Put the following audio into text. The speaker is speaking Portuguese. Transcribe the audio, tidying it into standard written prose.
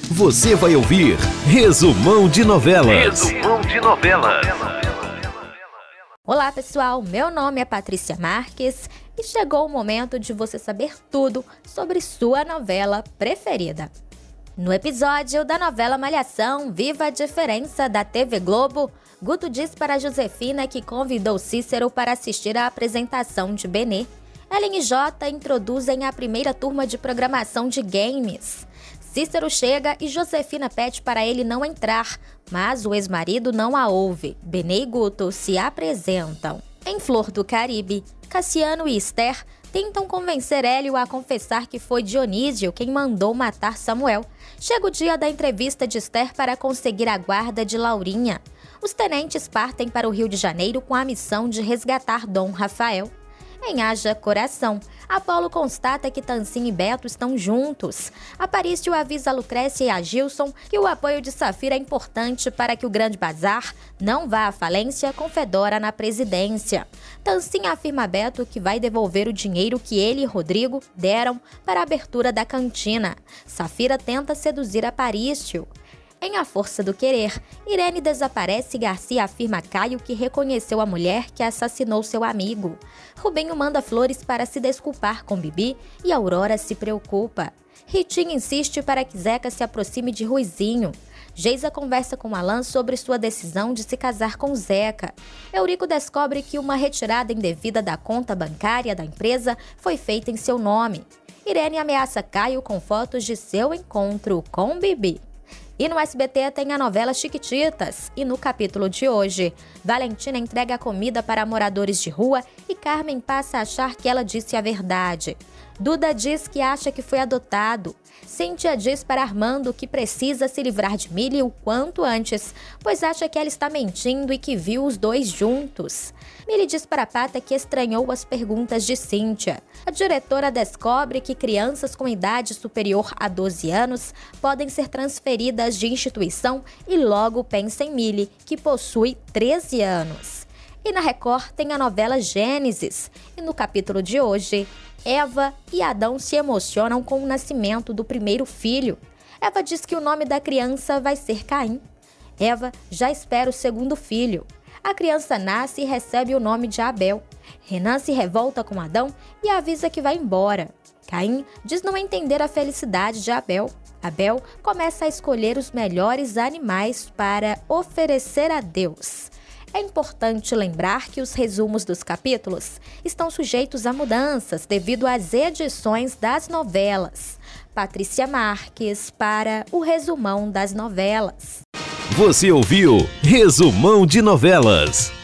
Você vai ouvir Resumão de Novelas. Resumão de Novelas. Olá pessoal, meu nome é Patrícia Marques e chegou o momento de você saber tudo sobre sua novela preferida. No episódio da novela Malhação, Viva a Diferença da TV Globo, Guto diz para Josefina que convidou Cícero para assistir à apresentação de Benê. Ellen e Jota introduzem a primeira turma de programação de games. Cícero chega e Josefina pede para ele não entrar, mas o ex-marido não a ouve. Benê e Guto se apresentam. Em Flor do Caribe, Cassiano e Esther tentam convencer Hélio a confessar que foi Dionísio quem mandou matar Samuel. Chega o dia da entrevista de Esther para conseguir a guarda de Laurinha. Os tenentes partem para o Rio de Janeiro com a missão de resgatar Dom Rafael. Em Haja Coração, Apolo constata que Tancinho e Beto estão juntos. Aparício avisa a Lucrécia e a Gilson que o apoio de Safira é importante para que o Grande Bazar não vá à falência com Fedora na presidência. Tancinho afirma a Beto que vai devolver o dinheiro que ele e Rodrigo deram para a abertura da cantina. Safira tenta seduzir Aparício. Em A Força do Querer, Irene desaparece e Garcia afirma a Caio que reconheceu a mulher que assassinou seu amigo. Rubinho manda flores para se desculpar com Bibi e Aurora se preocupa. Ritinha insiste para que Zeca se aproxime de Ruizinho. Geisa conversa com Alan sobre sua decisão de se casar com Zeca. Eurico descobre que uma retirada indevida da conta bancária da empresa foi feita em seu nome. Irene ameaça Caio com fotos de seu encontro com Bibi. E no SBT tem a novela Chiquititas. E no capítulo de hoje, Valentina entrega comida para moradores de rua e Carmen passa a achar que ela disse a verdade. Duda diz que acha que foi adotado. Cíntia diz para Armando que precisa se livrar de Milly o quanto antes, pois acha que ela está mentindo e que viu os dois juntos. Milly diz para Pata que estranhou as perguntas de Cíntia. A diretora descobre que crianças com idade superior a 12 anos podem ser transferidas de instituição e logo pensa em Milly, que possui 13 anos. E na Record tem a novela Gênesis. E no capítulo de hoje, Eva e Adão se emocionam com o nascimento do primeiro filho. Eva diz que o nome da criança vai ser Caim. Eva já espera o segundo filho. A criança nasce e recebe o nome de Abel. Renan se revolta com Adão e avisa que vai embora. Caim diz não entender a felicidade de Abel. Abel começa a escolher os melhores animais para oferecer a Deus. É importante lembrar que os resumos dos capítulos estão sujeitos a mudanças devido às edições das novelas. Patrícia Marques para o Resumão das Novelas. Você ouviu Resumão de Novelas.